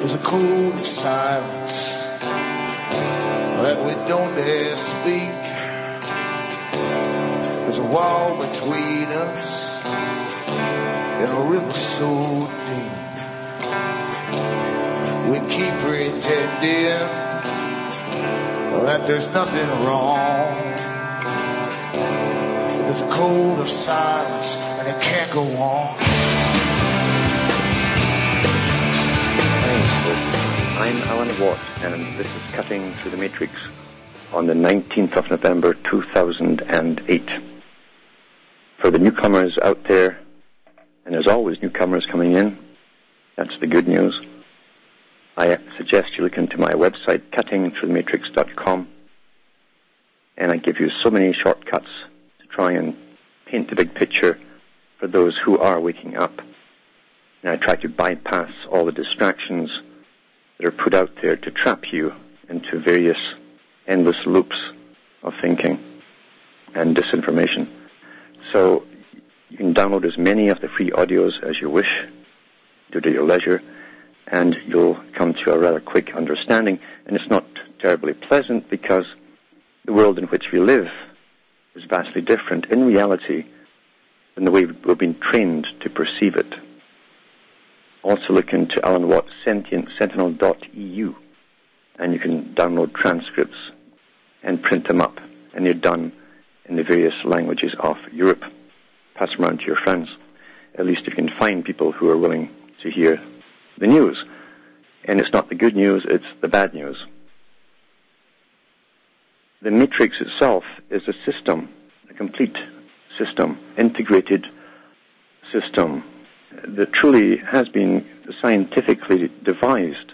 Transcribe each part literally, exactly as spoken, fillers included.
There's a code of silence that we don't dare speak. There's a wall between us and a river so deep. We keep pretending that there's nothing wrong. There's a code of silence and it can't go on. I'm Alan Watt, and this is Cutting Through the Matrix on the nineteenth of November two thousand eight. For the newcomers out there, and there's always newcomers coming in, that's the good news, I suggest you look into my website, cutting through the matrix dot com, and I give you so many shortcuts to try and paint the big picture for those who are waking up. And I try to bypass all the distractions that are put out there to trap you into various endless loops of thinking and disinformation. So you can download as many of the free audios as you wish, do it at your leisure, and you'll come to a rather quick understanding. And it's not terribly pleasant because the world in which we live is vastly different in reality than the way we've been trained to perceive it. Also look into Alan Watt's Sentient Sentinel dot e u, and you can download transcripts and print them up, and they're done in the various languages of Europe. Pass them around to your friends. At least you can find people who are willing to hear the news. And it's not the good news, it's the bad news. The Matrix itself is a system, a complete system, integrated system that truly has been scientifically devised.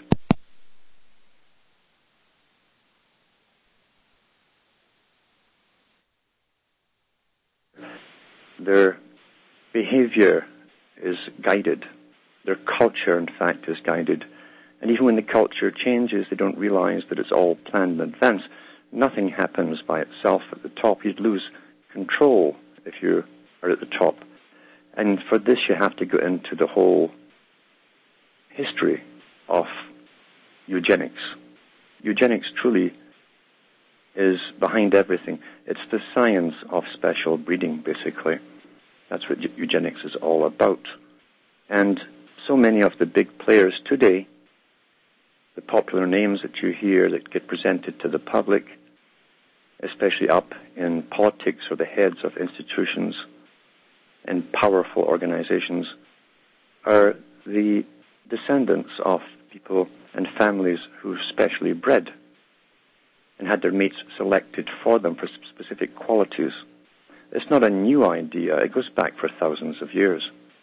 Their behavior is guided. Their culture, in fact, is guided. And even when the culture changes, they don't realize that it's all planned in advance. Nothing happens by itself at the top. You'd lose control if you are at the top. And for this, you have to go into the whole history of eugenics. Eugenics truly is behind everything. It's the science of special breeding, basically. That's what eugenics is all about. And so many of the big players today, the popular names that you hear that get presented to the public, especially up in politics or the heads of institutions and powerful organizations, are the descendants of people and families who specially bred and had their mates selected for them for specific qualities. It's not a new idea. It goes back for thousands of years.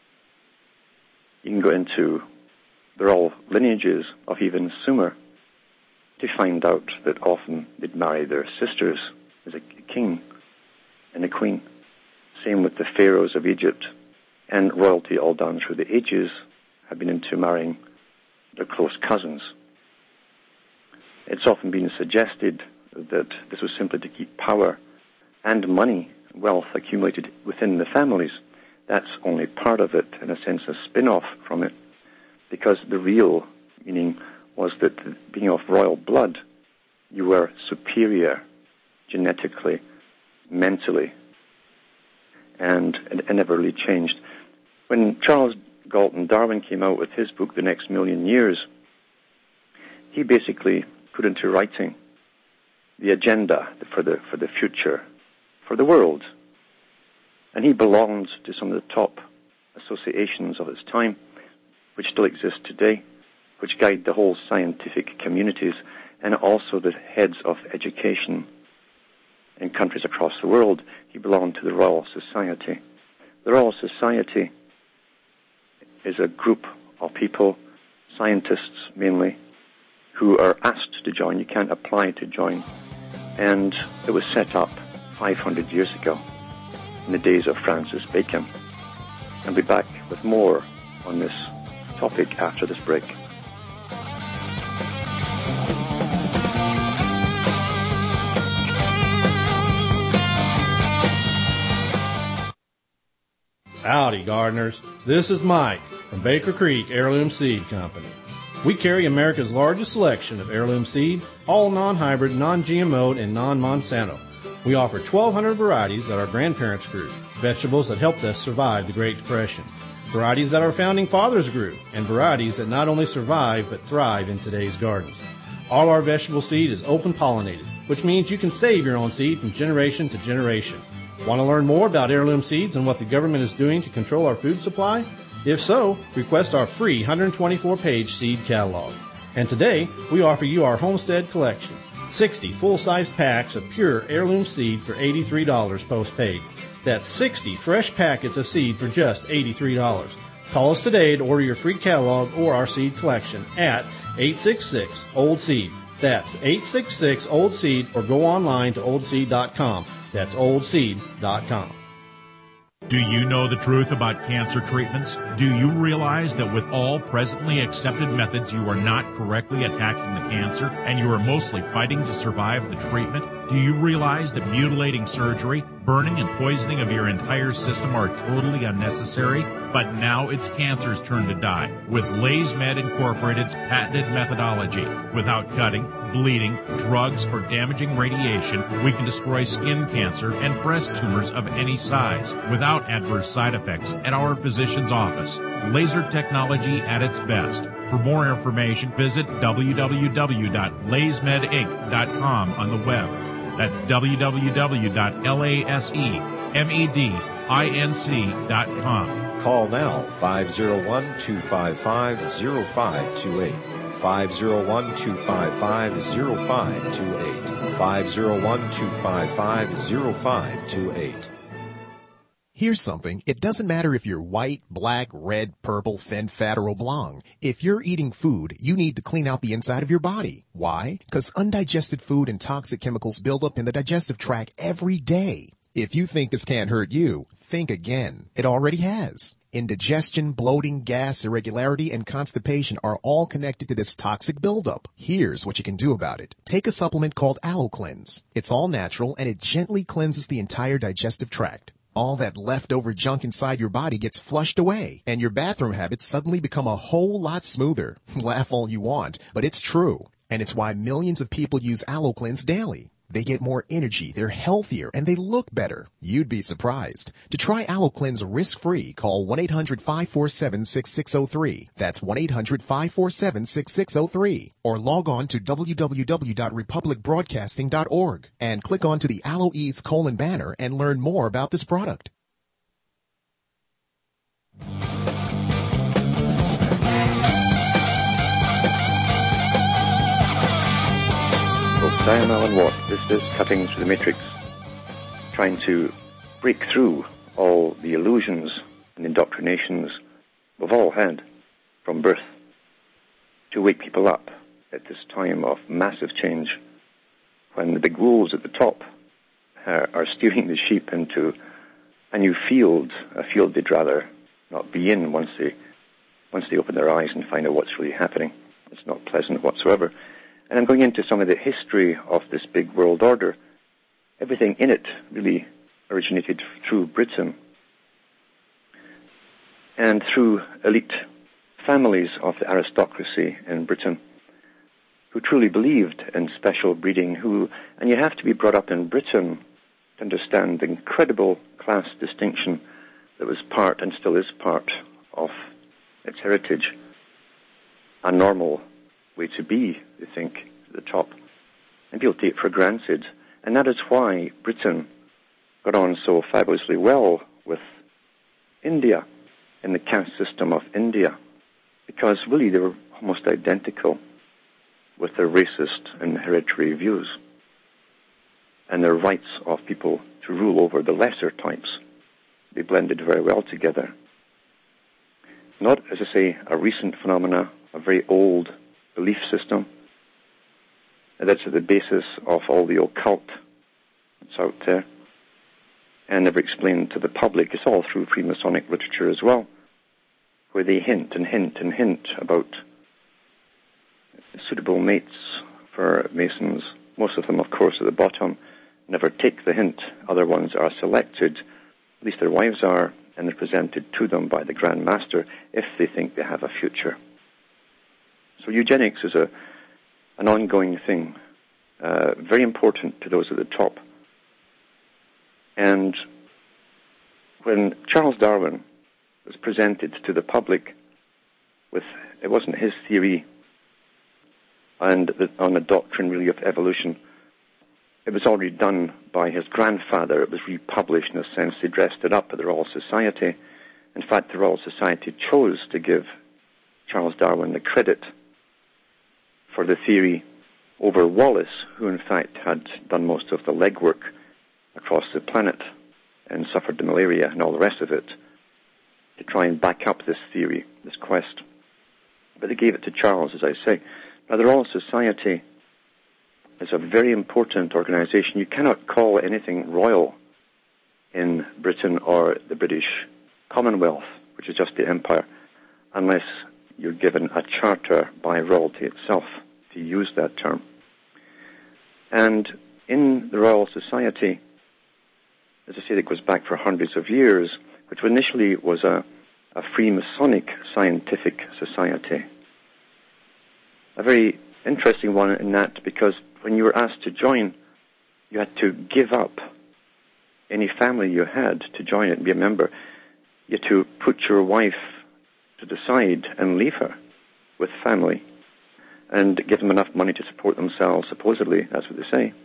You can go into, they're all lineages of even Sumer, to find out that often they'd marry their sisters as a king and a queen. Same with the pharaohs of Egypt, and royalty all down through the ages have been into marrying their close cousins. It's often been suggested that this was simply to keep power and money, wealth accumulated within the families. That's only part of it, in a sense, a spin-off from it, because the real meaning was that being of royal blood, you were superior genetically, mentally, and it never really changed. When Charles Galton Darwin came out with his book, The Next Million Years, he basically put into writing the agenda for the for the future, for the world. And he belonged to some of the top associations of his time, which still exist today, which guide the whole scientific communities and also the heads of education in countries across the world. He belonged to the Royal Society. The Royal Society is a group of people, scientists mainly, who are asked to join. You can't apply to join. And it was set up five hundred years ago, in the days of Francis Bacon. I'll be back with more on this topic after this break. Howdy, gardeners. This is Mike from Baker Creek Heirloom Seed Company. We carry America's largest selection of heirloom seed, all non-hybrid, non-G M O, and non-Monsanto. We offer twelve hundred varieties that our grandparents grew, vegetables that helped us survive the Great Depression, varieties that our founding fathers grew, and varieties that not only survive but thrive in today's gardens. All our vegetable seed is open pollinated, which means you can save your own seed from generation to generation. Want to learn more about heirloom seeds and what the government is doing to control our food supply? If so, request our free one hundred twenty-four page seed catalog. And today, we offer you our Homestead Collection, sixty full-size packs of pure heirloom seed for eighty-three dollars postpaid. That's sixty fresh packets of seed for just eighty-three dollars. Call us today to order your free catalog or our seed collection at eight six six old seed. That's eight six six old seed, or go online to old seed dot com. That's old seed dot com. Do you know the truth about cancer treatments? Do you realize that with all presently accepted methods, you are not correctly attacking the cancer, and you are mostly fighting to survive the treatment? Do you realize that mutilating surgery, burning and poisoning of your entire system are totally unnecessary? But now it's cancer's turn to die with LaysMed Incorporated's patented methodology. Without cutting, bleeding, drugs, or damaging radiation, we can destroy skin cancer and breast tumors of any size without adverse side effects at our physician's office. Laser technology at its best. For more information, visit w w w dot lays med inc dot com on the web. That's w w w dot laysmed inc dot com. Call now, five oh one, two five five, oh five two eight. five oh one, two five five, oh five two eight. five oh one, two five five, oh five two eight. Here's something. It doesn't matter if you're white, black, red, purple, thin, fat, or oblong. If you're eating food, you need to clean out the inside of your body. Why? Because undigested food and toxic chemicals build up in the digestive tract every day. If you think this can't hurt you, think again. It already has. Indigestion, bloating, gas, irregularity, and constipation are all connected to this toxic buildup. Here's what you can do about it. Take a supplement called AlloCleanse. It's all natural, and it gently cleanses the entire digestive tract. All that leftover junk inside your body gets flushed away, and your bathroom habits suddenly become a whole lot smoother. Laugh all you want, but it's true. And it's why millions of people use AlloCleanse daily. They get more energy, they're healthier, and they look better. You'd be surprised. To try AlloCleanse risk-free, call one eight hundred, five four seven, six six zero three. That's one eight hundred, five four seven, six six zero three. Or log on to w w w dot republic broadcasting dot org and click onto the AlloEase colon banner and learn more about this product. I am Alan Watt. This is Cutting Through the Matrix, trying to break through all the illusions and indoctrinations we've all had from birth, to wake people up at this time of massive change, when the big wolves at the top are, are steering the sheep into a new field, a field they'd rather not be in once they, once they open their eyes and find out what's really happening. It's not pleasant whatsoever. And I'm going into some of the history of this big world order. Everything in it really originated through Britain and through elite families of the aristocracy in Britain who truly believed in special breeding, who, and you have to be brought up in Britain to understand the incredible class distinction that was part and still is part of its heritage. A normal way to be, they think, at the top. And people take it for granted. And that is why Britain got on so fabulously well with India, in the caste system of India, because really they were almost identical with their racist and hereditary views and their rights of people to rule over the lesser types. They blended very well together. Not, as I say, a recent phenomena, a very old belief system that's at the basis of all the occult that's out there and never explained to the public. It's all through Freemasonic literature as well, where they hint and hint and hint about suitable mates for Masons. Most of them, of course, at the bottom never take the hint. Other ones are selected, at least their wives are, and they're presented to them by the Grand Master if they think they have a future. So eugenics is a an ongoing thing, uh, very important to those at the top. And when Charles Darwin was presented to the public with, it wasn't his theory and the, on the doctrine really of evolution, it was already done by his grandfather. It was republished in a sense. They dressed it up at the Royal Society. In fact, the Royal Society chose to give Charles Darwin the credit for the theory over Wallace, who in fact had done most of the legwork across the planet and suffered the malaria and all the rest of it to try and back up this theory, this quest. But they gave it to Charles, as I say. Now, the Royal Society is a very important organization. You cannot call anything royal in Britain or the British Commonwealth, which is just the empire, unless you're given a charter by royalty itself to use that term. And in the Royal Society, as I say, it goes back for hundreds of years, which initially was a, a Freemasonic scientific society. A very interesting one in that, because when you were asked to join, you had to give up any family you had to join it and be a member. You had to put your wife to the side and leave her with family and give them enough money to support themselves, supposedly, that's what they say,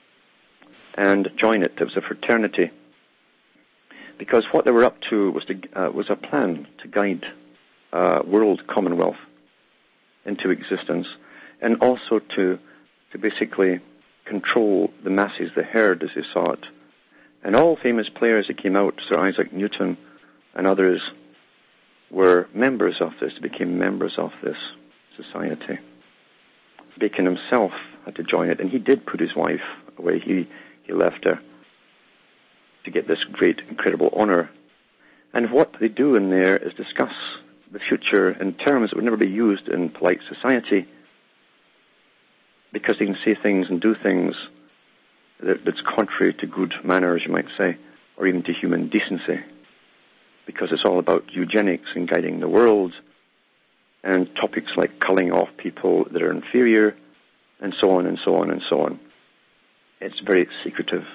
and join it. It was a fraternity. Because what they were up to was, to, uh, was a plan to guide uh, world commonwealth into existence, and also to, to basically control the masses, the herd as they saw it. And all famous players that came out, Sir Isaac Newton and others, were members of this, became members of this society. Bacon himself had to join it, and he did put his wife away. He, he left her to get this great, incredible honor. And what they do in there is discuss the future in terms that would never be used in polite society, because they can say things and do things that, that's contrary to good manners, you might say, or even to human decency, because it's all about eugenics and guiding the world, and topics like culling off people that are inferior, and so on and so on and so on. It's very secretive.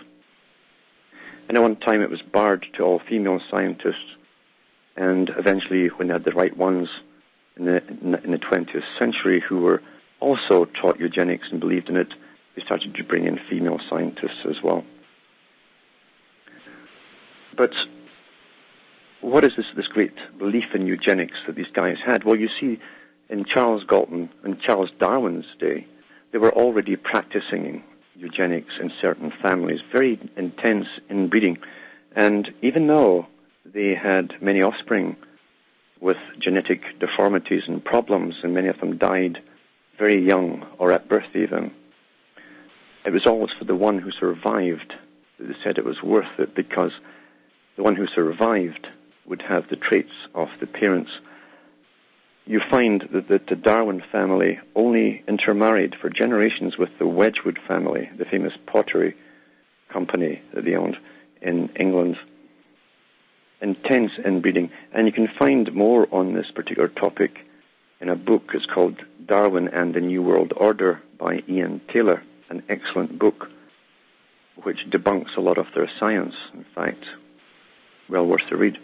And at one time it was barred to all female scientists, and eventually when they had the right ones in the, in the twentieth century who were also taught eugenics and believed in it, they started to bring in female scientists as well. But what is this, this great belief in eugenics that these guys had? Well, you see, in Charles Galton and Charles Darwin's day, they were already practicing eugenics in certain families, very intense inbreeding. And even though they had many offspring with genetic deformities and problems, and many of them died very young or at birth even, it was always for the one who survived that they said it was worth it, because the one who survived would have the traits of the parents. You find that the, the Darwin family only intermarried for generations with the Wedgwood family, the famous pottery company that they owned in England. Intense inbreeding. And you can find more on this particular topic in a book. It's called Darwin and the New World Order by Ian Taylor, an excellent book which debunks a lot of their science, in fact. Well worth the read.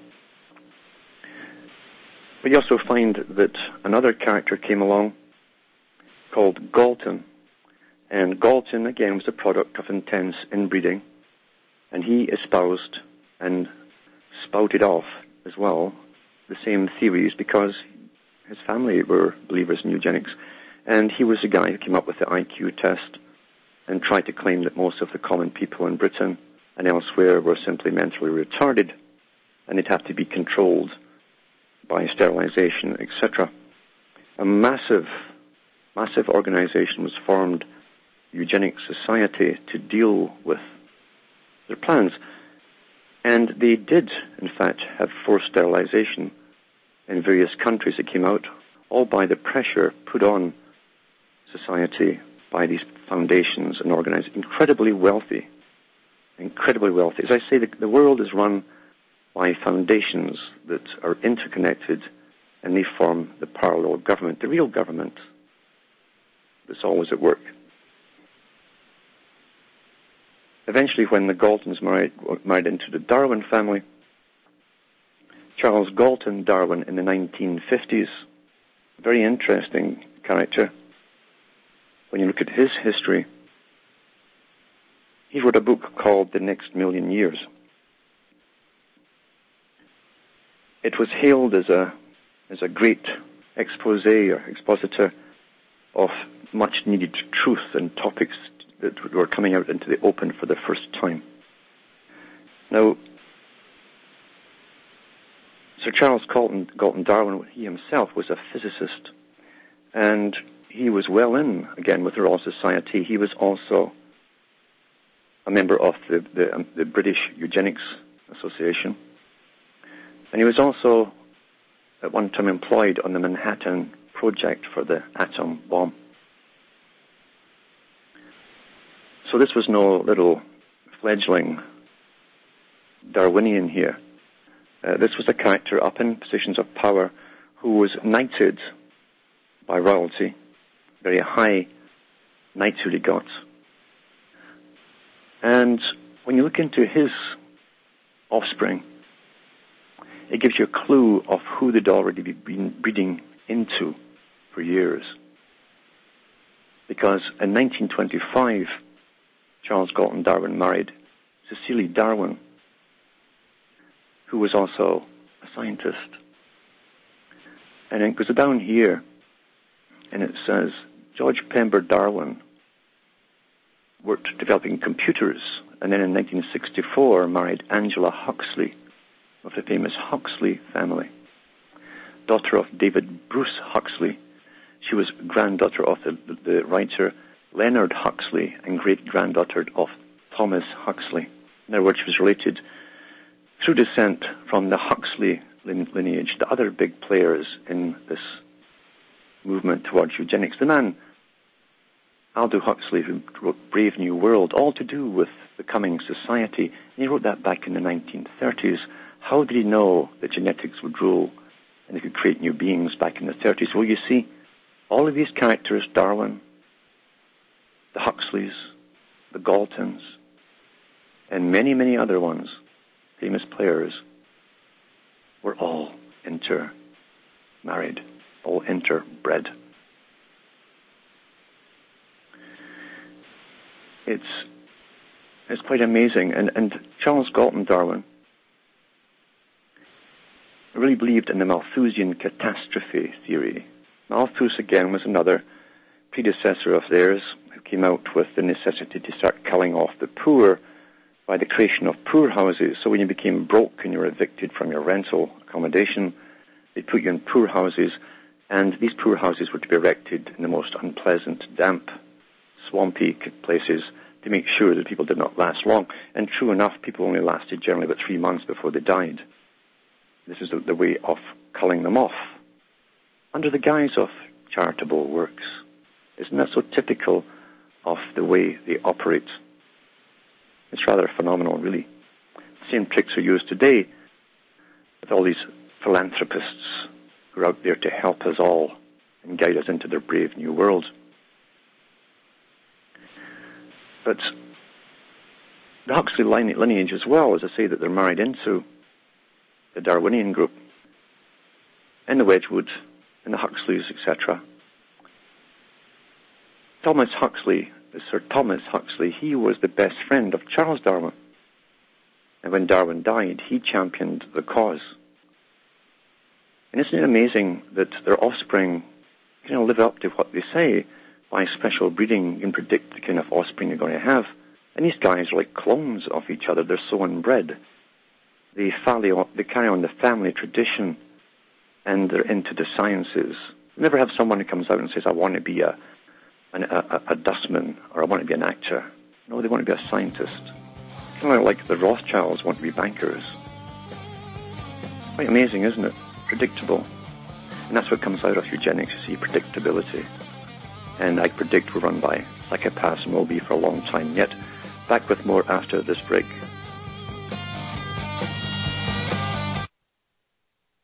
But you also find that another character came along called Galton. And Galton, again, was a product of intense inbreeding. And he espoused and spouted off as well the same theories, because his family were believers in eugenics. And he was the guy who came up with the I Q test and tried to claim that most of the common people in Britain and elsewhere were simply mentally retarded, and they'd have to be controlled by sterilization, et cetera. A massive, massive organization was formed, Eugenics Society, to deal with their plans. And they did, in fact, have forced sterilization in various countries that came out, all by the pressure put on society by these foundations and organizations. Incredibly wealthy, incredibly wealthy. As I say, the, the world is run by foundations that are interconnected, and they form the parallel government. The real government that's always at work. Eventually, when the Galtons married, married into the Darwin family, Charles Galton Darwin in the nineteen fifties, very interesting character. When you look at his history, he wrote a book called The Next Million Years. It was hailed as a as a great expose or expositor of much-needed truth and topics that were coming out into the open for the first time. Now, Sir Charles Galton, Galton Darwin, he himself was a physicist, and he was well in, again, with the Royal Society. He was also a member of the, the, um, the British Eugenics Association, and he was also at one time employed on the Manhattan Project for the atom bomb. So this was no little fledgling Darwinian here. Uh, this was a character up in positions of power who was knighted by royalty, very high knighthood he got. And when you look into his offspring, it gives you a clue of who they'd already been breeding into for years. Because in nineteen twenty-five, Charles Galton Darwin married Cecilia Darwin, who was also a scientist. And it goes down here, and it says, George Pember Darwin worked developing computers, and then in nineteen sixty-four married Angela Huxley of the famous Huxley family, daughter of David Bruce Huxley. She was granddaughter of the, the writer Leonard Huxley and great-granddaughter of Thomas Huxley. In other words, she was related through descent from the Huxley lineage, the other big players in this movement towards eugenics. The man, Aldous Huxley, who wrote Brave New World, all to do with the coming society, and he wrote that back in the nineteen thirties. How did he know that genetics would rule and they could create new beings back in the thirties? Well, you see, all of these characters, Darwin, the Huxleys, the Galtons, and many, many other ones, famous players, were all intermarried, all interbred. It's it's quite amazing. And, and Charles Galton Darwin really believed in the Malthusian catastrophe theory. Malthus, again, was another predecessor of theirs who came out with the necessity to start culling off the poor by the creation of poor houses. So when you became broke and you were evicted from your rental accommodation, they put you in poor houses, and these poor houses were to be erected in the most unpleasant, damp, swampy places to make sure that people did not last long. And true enough, people only lasted generally about three months before they died. This is the, the way of culling them off, under the guise of charitable works. Isn't that so typical of the way they operate? It's rather phenomenal, really. The same tricks are used today with all these philanthropists who are out there to help us all and guide us into their brave new world. But the Huxley lineage as well, as I say, that they're married into the Darwinian group, and the Wedgwood, and the Huxleys, et cetera. Thomas Huxley, Sir Thomas Huxley, he was the best friend of Charles Darwin. And when Darwin died, he championed the cause. And isn't it amazing that their offspring, you know, live up to what they say? By special breeding, you can predict the kind of offspring you're going to have. And these guys are like clones of each other. They're so inbred. They, they carry on the family tradition, and they're into the sciences. You never have someone who comes out and says, I want to be a, an, a, a dustman, or I want to be an actor. No, they want to be a scientist. Kind of like the Rothschilds want to be bankers. Quite amazing, isn't it? Predictable. And that's what comes out of eugenics, you see, predictability. And I predict we're run by psychopaths and will be for a long time yet. Back with more after this break.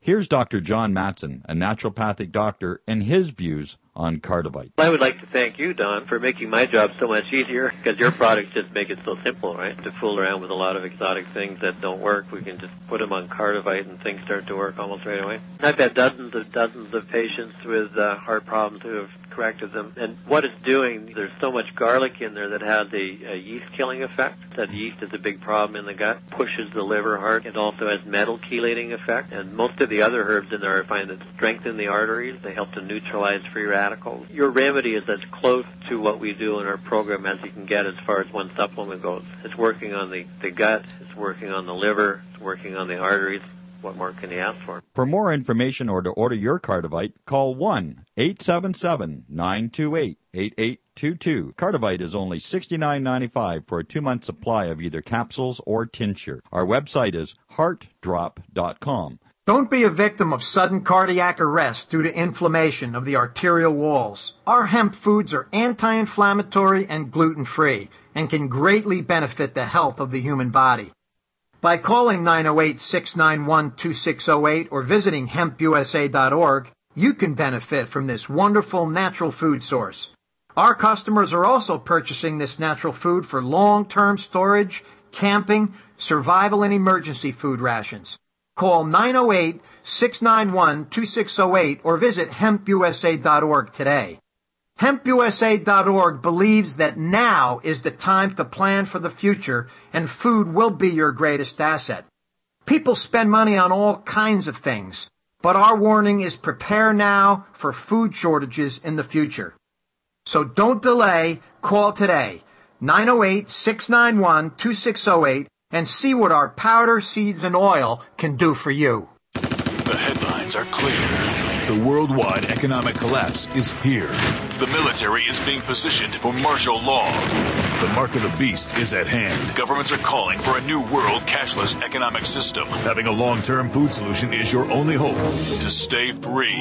Here's Doctor John Matson, a naturopathic doctor, and his views on Cardivite. I would like to thank you, Don, for making my job so much easier, because your products just make it so simple, right? To fool around with a lot of exotic things that don't work, we can just put them on Cardivite and things start to work almost right away. I've had dozens of dozens of patients with uh, heart problems who have corrected them. And what it's doing, there's so much garlic in there that has a, a yeast-killing effect. That yeast is a big problem in the gut, pushes the liver hard. It also has metal chelating effect. And most of the other herbs in there I find that strengthen the arteries. They help to neutralize free radicals. Your remedy is as close to what we do in our program as you can get as far as one supplement goes. It's working on the, the gut, it's working on the liver, it's working on the arteries. What more can you ask for? For more information or to order your Cardivite, call one eight seven seven, nine two eight, eight eight two two. Cardivite is only sixty-nine ninety-five for a two-month supply of either capsules or tincture. Our website is heart drop dot com. Don't be a victim of sudden cardiac arrest due to inflammation of the arterial walls. Our hemp foods are anti-inflammatory and gluten-free and can greatly benefit the health of the human body. By calling nine oh eight, six nine one, two six oh eight or visiting hemp u s a dot org, you can benefit from this wonderful natural food source. Our customers are also purchasing this natural food for long-term storage, camping, survival, and emergency food rations. Call nine oh eight, six nine one, two six oh eight or visit hemp u s a dot org today. hemp u s a dot org believes that now is the time to plan for the future, and food will be your greatest asset. People spend money on all kinds of things, but our warning is prepare now for food shortages in the future. So don't delay, call today, nine oh eight, six nine one, two six oh eight, and see what our powder, seeds, and oil can do for you. The headlines are clear. The worldwide economic collapse is here. The military is being positioned for martial law. The mark of the beast is at hand. Governments are calling for a new world cashless economic system. Having a long-term food solution is your only hope to stay free.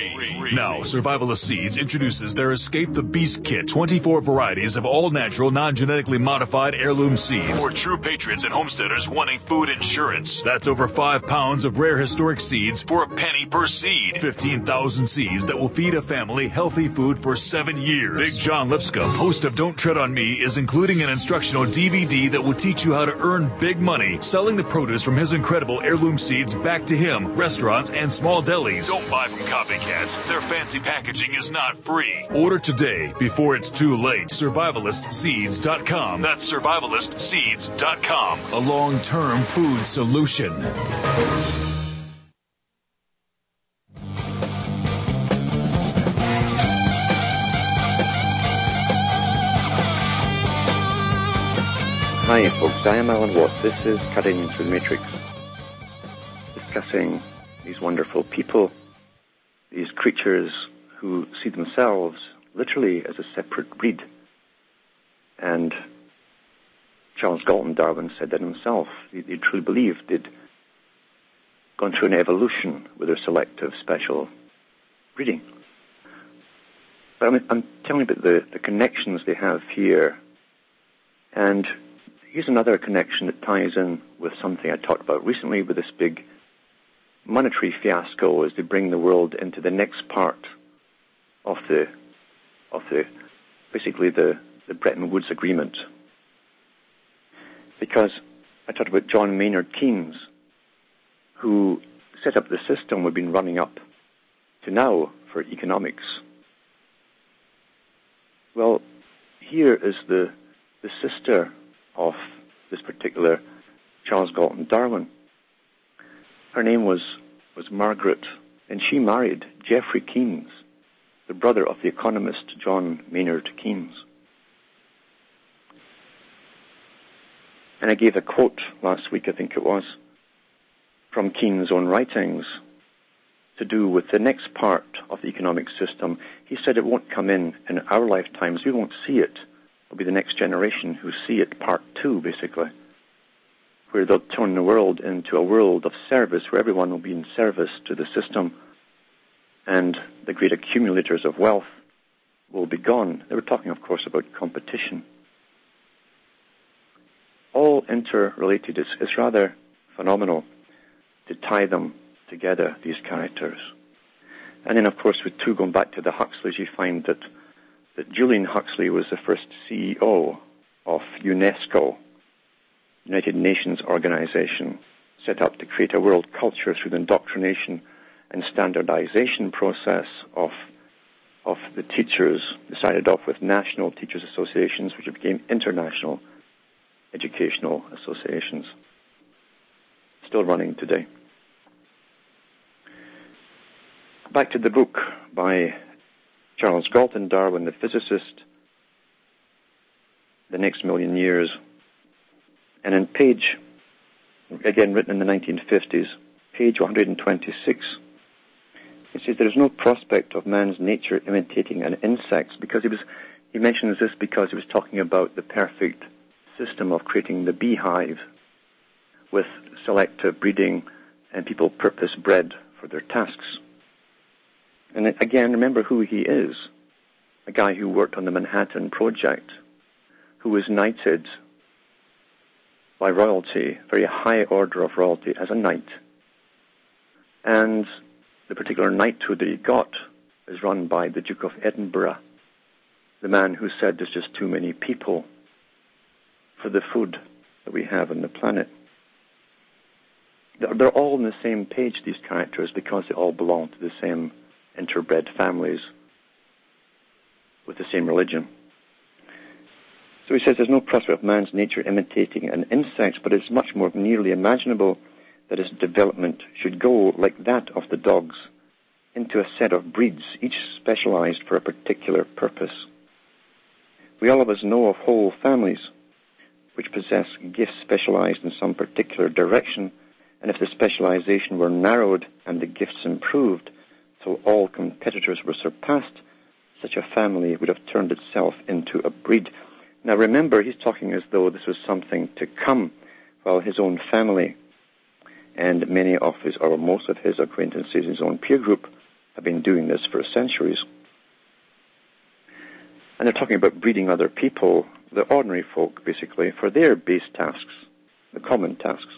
Now, Survivalist Seeds introduces their Escape the Beast Kit, twenty-four varieties of all-natural, non-genetically modified heirloom seeds for true patriots and homesteaders wanting food insurance. That's over five pounds of rare historic seeds for a penny per seed. fifteen thousand seeds that will feed a family healthy food for seven years. Big John Lipscomb, host of Don't Tread on Me, is including an instructional D V D that will teach you how to earn big money selling the produce from his incredible heirloom seeds back to him, restaurants, and small delis. Don't buy from copycats. Their fancy packaging is not free. Order today before it's too late. survivalist seeds dot com. That's survivalist seeds dot com. A long-term food solution. Hi folks, I am Alan Watt. This is Cutting Through the Matrix, discussing these wonderful people, these creatures who see themselves literally as a separate breed. And Charles Galton Darwin said that himself. He, he truly believed they'd gone through an evolution with their selective special breeding. But I'm, I'm telling you about the, the connections they have here. And here's another connection that ties in with something I talked about recently with this big monetary fiasco as they bring the world into the next part of the, of the, basically the, the Bretton Woods Agreement. Because I talked about John Maynard Keynes, who set up the system we've been running up to now for economics. Well, here is the, the sister of this particular Charles Galton Darwin. Her name was, was Margaret, and she married Geoffrey Keynes, the brother of the economist John Maynard Keynes. And I gave a quote last week, I think it was, from Keynes' own writings to do with the next part of the economic system. He said it won't come in in our lifetimes. We won't see it. It'll be the next generation who see it, part two, basically, where they'll turn the world into a world of service, where everyone will be in service to the system, and the great accumulators of wealth will be gone. They were talking, of course, about competition. All interrelated. It's, it's rather phenomenal to tie them together, these characters. And then, of course, with two going back to the Huxleys, you find that, that Julian Huxley was the first C E O of UNESCO, United Nations organization, set up to create a world culture through the indoctrination and standardization process of of the teachers. They started off with national teachers associations, which became international educational associations, still running today. Back to the book by Charles Galton Darwin, the physicist, The Next Million Years. And in page, again written in the nineteen fifties, page one hundred twenty-six, it says there is no prospect of man's nature imitating an insect's, because he was, he mentions this because he was talking about the perfect system of creating the beehive with selective breeding and people purpose bred for their tasks. And again, remember who he is, a guy who worked on the Manhattan Project, who was knighted by royalty, very high order of royalty, as a knight. And the particular knighthood that he got is run by the Duke of Edinburgh, the man who said there's just too many people for the food that we have on the planet. They're all on the same page, these characters, because they all belong to the same interbred families with the same religion. So he says there's no prospect of man's nature imitating an insect, but it's much more nearly imaginable that his development should go, like that of the dogs, into a set of breeds, each specialized for a particular purpose. We all of us know of whole families which possess gifts specialized in some particular direction, and if the specialization were narrowed and the gifts improved till all competitors were surpassed, such a family would have turned itself into a breed. Now remember, he's talking as though this was something to come, while his own family and many of his, or most of his acquaintances, his own peer group, have been doing this for centuries. And they're talking about breeding other people, the ordinary folk, basically, for their base tasks, the common tasks.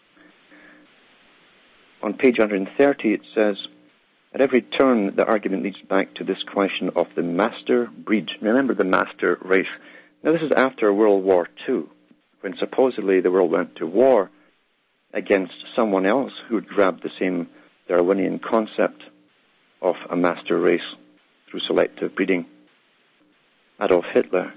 On page one hundred thirty, it says, at every turn, the argument leads back to this question of the master breed. Remember the master race. Now, this is after World War Two, when supposedly the world went to war against someone else who had grabbed the same Darwinian concept of a master race through selective breeding, Adolf Hitler.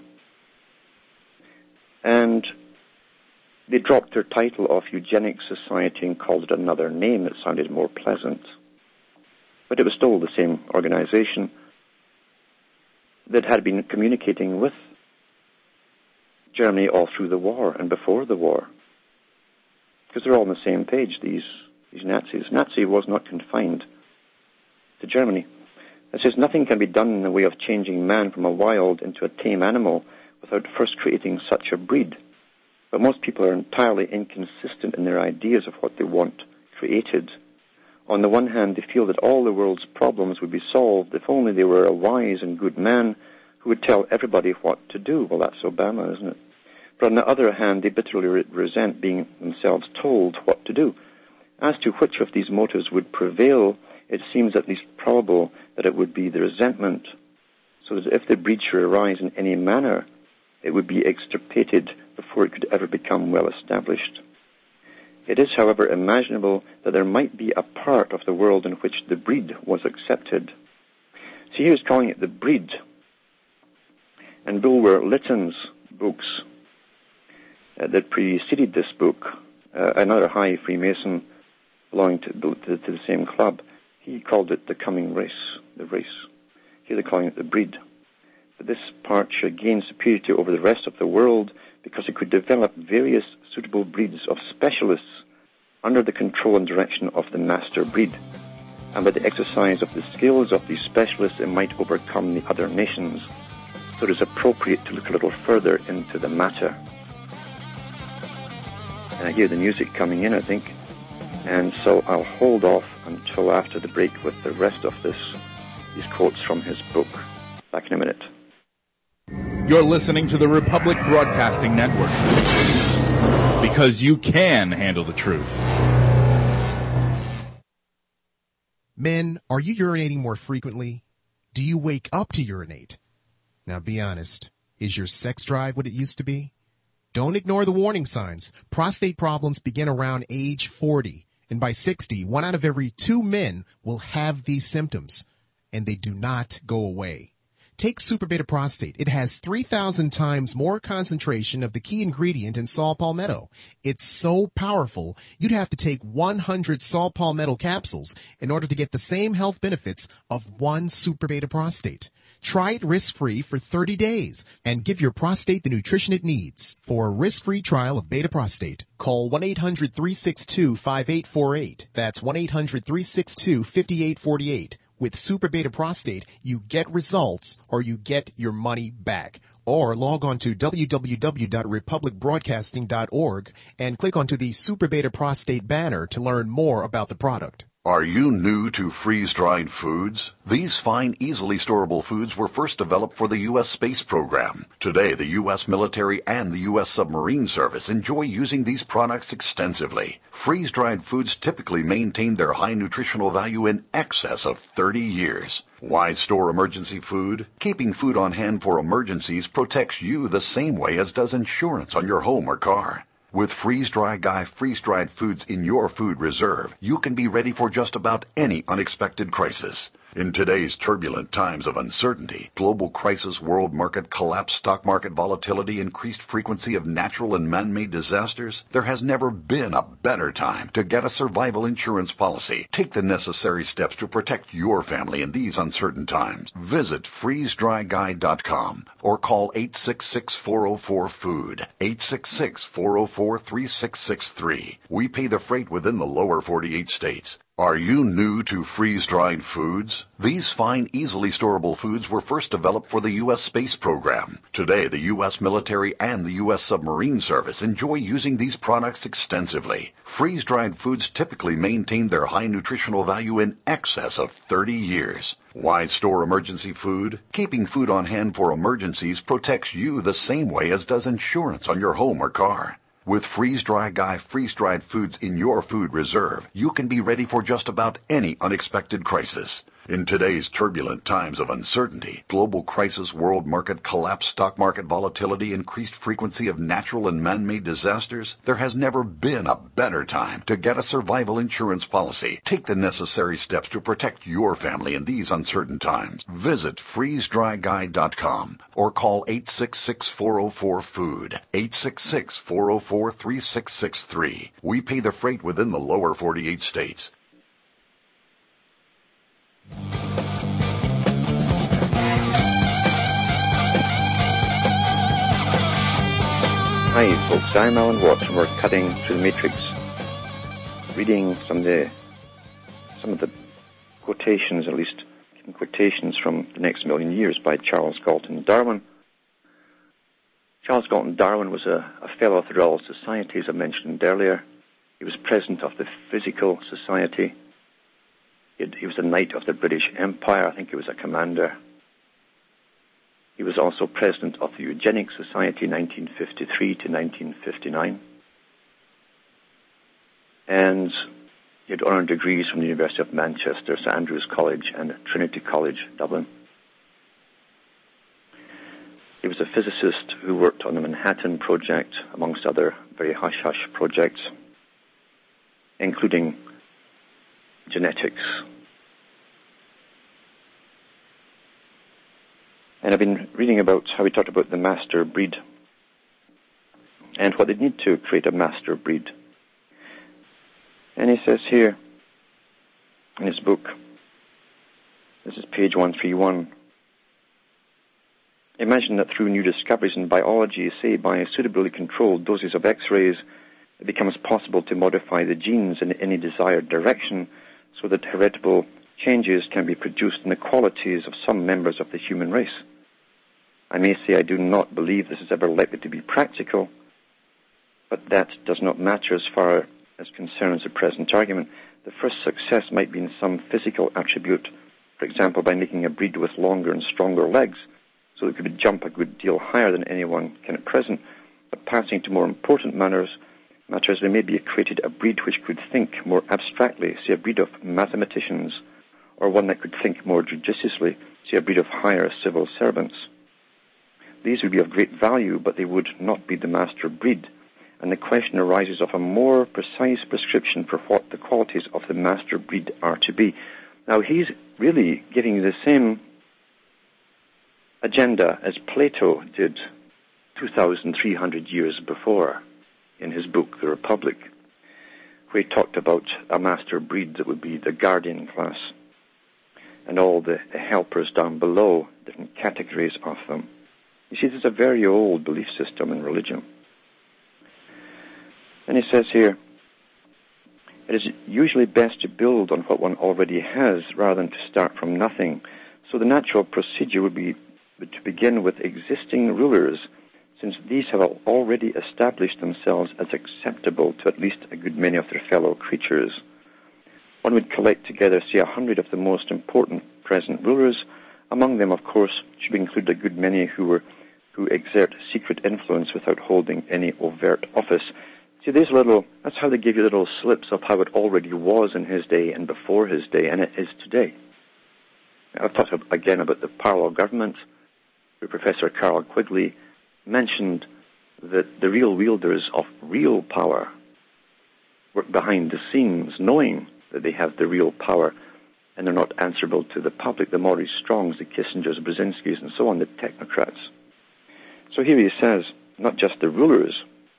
And they dropped their title of Eugenics Society and called it another name that sounded more pleasant. But it was still the same organization that had been communicating with Germany all through the war and before the war. Because they're all on the same page, these, these Nazis. Nazi was not confined to Germany. It says nothing can be done in the way of changing man from a wild into a tame animal without first creating such a breed. But most people are entirely inconsistent in their ideas of what they want created. On the one hand, they feel that all the world's problems would be solved if only they were a wise and good man who would tell everybody what to do. Well, that's Obama, isn't it? But on the other hand, they bitterly re- resent being themselves told what to do. As to which of these motives would prevail, it seems at least probable that it would be the resentment, so that if the breed should arise in any manner, it would be extirpated before it could ever become well established. It is, however, imaginable that there might be a part of the world in which the breed was accepted. So he was calling it the breed. And Bulwer Lytton's books uh, that preceded this book, uh, another high Freemason belonging to, to, to the same club, he called it the coming race, the race. Here they're calling it the breed. But this part should gain superiority over the rest of the world because it could develop various suitable breeds of specialists under the control and direction of the master breed. And by the exercise of the skills of these specialists, it might overcome the other nations. So it is appropriate to look a little further into the matter. And I hear the music coming in, I think. And so I'll hold off until after the break with the rest of this, these quotes from his book. Back in a minute. You're listening to the Republic Broadcasting Network, because you can handle the truth. Men, are you urinating more frequently? Do you wake up to urinate? Now be honest. Is your sex drive what it used to be? Don't ignore the warning signs. Prostate problems begin around age forty. And by sixty, one out of every two men will have these symptoms. And they do not go away. Take Super Beta Prostate. It has three thousand times more concentration of the key ingredient in saw palmetto. It's so powerful, you'd have to take one hundred saw palmetto capsules in order to get the same health benefits of one Super Beta Prostate. Try it risk-free for thirty days and give your prostate the nutrition it needs. For a risk-free trial of Beta Prostate, call one eight hundred, three six two, five eight four eight. That's one eight hundred, three six two, five eight four eight. With Super Beta Prostate, you get results or you get your money back. Or log on to w w w dot republic broadcasting dot org and click onto the Super Beta Prostate banner to learn more about the product. Are you new to freeze-dried foods? These fine, easily storable foods were first developed for the U S space program. Today, the U S military and the U S submarine service enjoy using these products extensively. Freeze-dried foods typically maintain their high nutritional value in excess of thirty years. Why store emergency food? Keeping food on hand for emergencies protects you the same way as does insurance on your home or car. With Freeze-Dry Guy freeze-dried foods in your food reserve, you can be ready for just about any unexpected crisis. In today's turbulent times of uncertainty, global crisis, world market collapse, stock market volatility, increased frequency of natural and man-made disasters, there has never been a better time to get a survival insurance policy. Take the necessary steps to protect your family in these uncertain times. Visit freeze dry guy dot com or call eight six six, four oh four, food, eight six six, four oh four, three six six three. We pay the freight within the lower forty-eight states. Are you new to freeze-dried foods? These fine, easily storable foods were first developed for the U S space program. Today, the U S military and the U S submarine service enjoy using these products extensively. Freeze-dried foods typically maintain their high nutritional value in excess of thirty years. Why store emergency food? Keeping food on hand for emergencies protects you the same way as does insurance on your home or car. With Freeze-Dry Guy freeze-dried foods in your food reserve, you can be ready for just about any unexpected crisis. In today's turbulent times of uncertainty, global crisis, world market collapse, stock market volatility, increased frequency of natural and man-made disasters, there has never been a better time to get a survival insurance policy. Take the necessary steps to protect your family in these uncertain times. Visit freeze dry guy dot com or call eight six six, four oh four, food, eight six six, four oh four, three six six three. We pay the freight within the lower forty-eight states. Hi folks, I'm Alan Watts and we're cutting through the matrix, reading some of the some of the quotations, at least quotations from The Next Million Years by Charles Galton Darwin. Charles Galton Darwin was a, a fellow of the Royal Society, as I mentioned earlier. He was president of the Physical Society. He, had, he was a knight of the British Empire. I think he was a commander. He was also president of the Eugenics Society nineteen fifty-three to nineteen fifty-nine. And he had honour degrees from the University of Manchester, St Andrews College and Trinity College, Dublin. He was a physicist who worked on the Manhattan Project, amongst other very hush-hush projects, including genetics. And I've been reading about how he talked about the master breed and what they need to create a master breed. And he says here in his book, this is page one thirty-one, imagine that through new discoveries in biology, say by suitably controlled doses of X-rays, it becomes possible to modify the genes in any desired direction so that heritable changes can be produced in the qualities of some members of the human race. I may say I do not believe this is ever likely to be practical, but that does not matter as far as concerns the present argument. The first success might be in some physical attribute, for example, by making a breed with longer and stronger legs, so it could jump a good deal higher than anyone can at present. But passing to more important matters, matters there may be created a breed which could think more abstractly, say a breed of mathematicians or one that could think more judiciously, say a breed of higher civil servants. These would be of great value, but they would not be the master breed, and the question arises of a more precise prescription for what the qualities of the master breed are to be. Now, he's really giving you the same agenda as Plato did two thousand three hundred years before in his book, The Republic, where he talked about a master breed that would be the guardian class and all the, the helpers down below, different categories of them. You see, this is a very old belief system in religion. And he says here, it is usually best to build on what one already has rather than to start from nothing. So the natural procedure would be to begin with existing rulers, since these have already established themselves as acceptable to at least a good many of their fellow creatures. One would collect together, say, a hundred of the most important present rulers. Among them, of course, should include a good many who were who exert secret influence without holding any overt office. See, these little, that's how they give you little slips of how it already was in his day and before his day, and it is today. I've talked again about the parallel government, where Professor Carroll Quigley mentioned that the real wielders of real power work behind the scenes, knowing that they have the real power, and they're not answerable to the public, the Maurice Strongs, the Kissingers, Brzezinskis, and so on, the technocrats. So here he says, not just the rulers,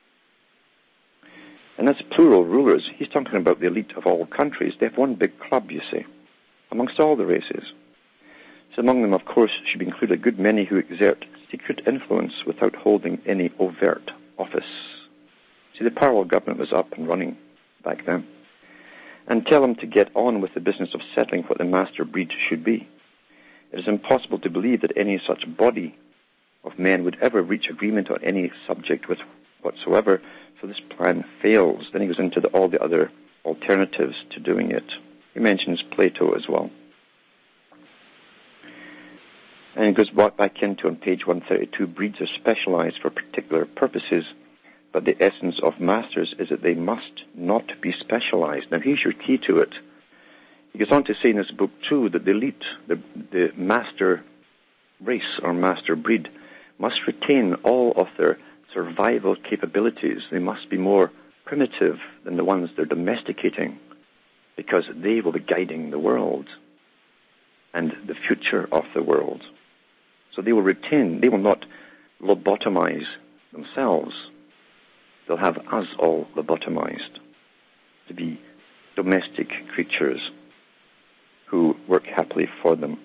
and that's plural rulers. He's talking about the elite of all countries. They have one big club, you see, amongst all the races. So among them, of course, should include a good many who exert secret influence without holding any overt office. See, the parallel government was up and running back then. And tell them to get on with the business of settling what the master breed should be. It is impossible to believe that any such body of men would ever reach agreement on any subject with whatsoever, so this plan fails. Then he goes into the, all the other alternatives to doing it. He mentions Plato as well. And he goes back into, on page one thirty-two, breeds are specialized for particular purposes, but the essence of masters is that they must not be specialized. Now, here's your key to it. He goes on to say in this book, too, that the elite, the, the master race or master breed, must retain all of their survival capabilities. They must be more primitive than the ones they're domesticating, because they will be guiding the world and the future of the world. So they will retain, they will not lobotomize themselves. They'll have us all lobotomized to be domestic creatures who work happily for them.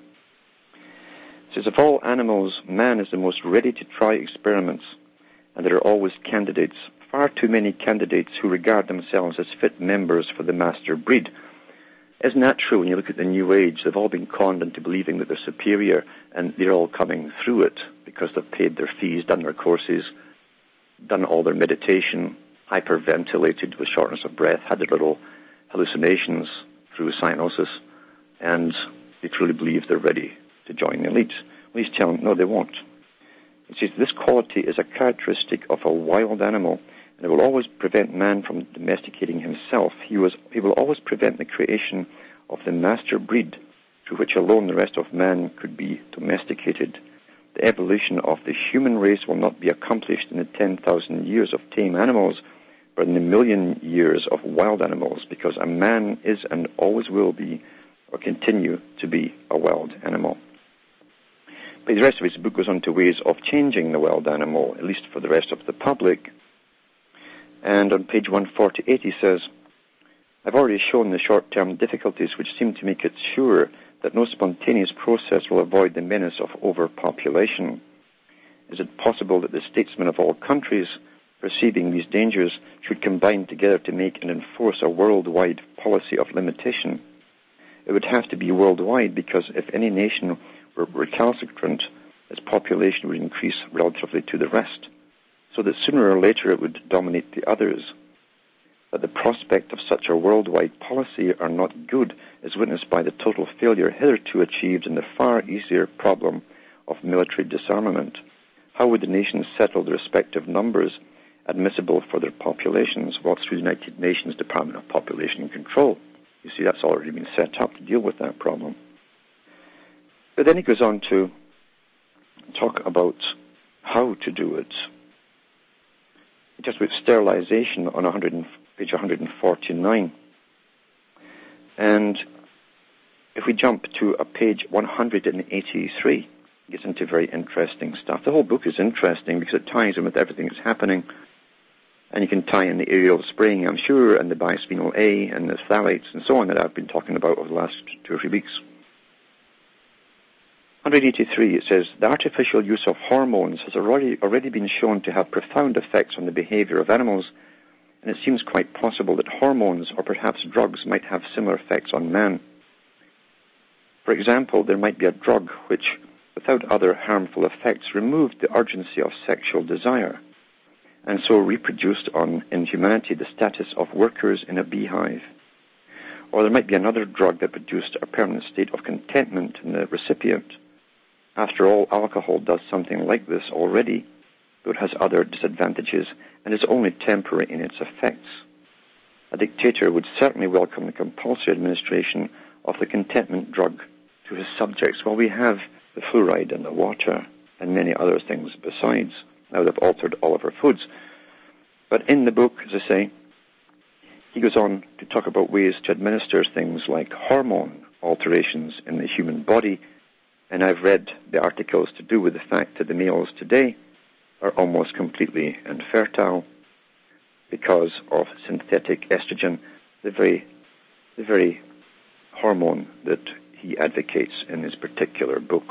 It says, of all animals, man is the most ready to try experiments, and there are always candidates, far too many candidates who regard themselves as fit members for the master breed. Isn't that true when you look at the New Age? They've all been conned into believing that they're superior, and they're all coming through it because they've paid their fees, done their courses, done all their meditation, hyperventilated with shortness of breath, had their little hallucinations through cyanosis, and they truly believe they're ready to join the elite. Well, he's telling them, no, they won't. He says, this quality is a characteristic of a wild animal, and it will always prevent man from domesticating himself. He, was, he will always prevent the creation of the master breed, through which alone the rest of man could be domesticated. The evolution of the human race will not be accomplished in the ten thousand years of tame animals, but in the million years of wild animals, because a man is and always will be, or continue to be, a wild animal. But the rest of his book goes on to ways of changing the wild animal, at least for the rest of the public. And on page one forty-eight he says, I've already shown the short-term difficulties which seem to make it sure that no spontaneous process will avoid the menace of overpopulation. Is it possible that the statesmen of all countries, perceiving these dangers, should combine together to make and enforce a worldwide policy of limitation? It would have to be worldwide, because if any nation were recalcitrant, its population would increase relatively to the rest, so that sooner or later it would dominate the others. But the prospect of such a worldwide policy are not good, as witnessed by the total failure hitherto achieved in the far easier problem of military disarmament. How would the nations settle the respective numbers admissible for their populations? Well, it's through the United Nations Department of Population Control. You see, that's already been set up to deal with that problem. But then he goes on to talk about how to do it. Just with sterilization on one hundred, page one forty-nine. And if we jump to a page one hundred eighty-three, it gets into very interesting stuff. The whole book is interesting because it ties in with everything that's happening. And you can tie in the aerial spraying, I'm sure, and the bisphenol A and the phthalates and so on that I've been talking about over the last two or three weeks. one eighty-three, it says, the artificial use of hormones has already, already been shown to have profound effects on the behavior of animals, and it seems quite possible that hormones or perhaps drugs might have similar effects on man. For example, there might be a drug which, without other harmful effects, removed the urgency of sexual desire, and so reproduced on, in humanity, the status of workers in a beehive. Or there might be another drug that produced a permanent state of contentment in the recipient. After all, alcohol does something like this already, but it has other disadvantages and is only temporary in its effects. A dictator would certainly welcome the compulsory administration of the contentment drug to his subjects. Well, we have the fluoride in the water and many other things besides. Now they've altered all of our foods. But in the book, as I say, he goes on to talk about ways to administer things like hormone alterations in the human body. And I've read the articles to do with the fact that the males today are almost completely infertile because of synthetic estrogen, the very, the very hormone that he advocates in his particular book.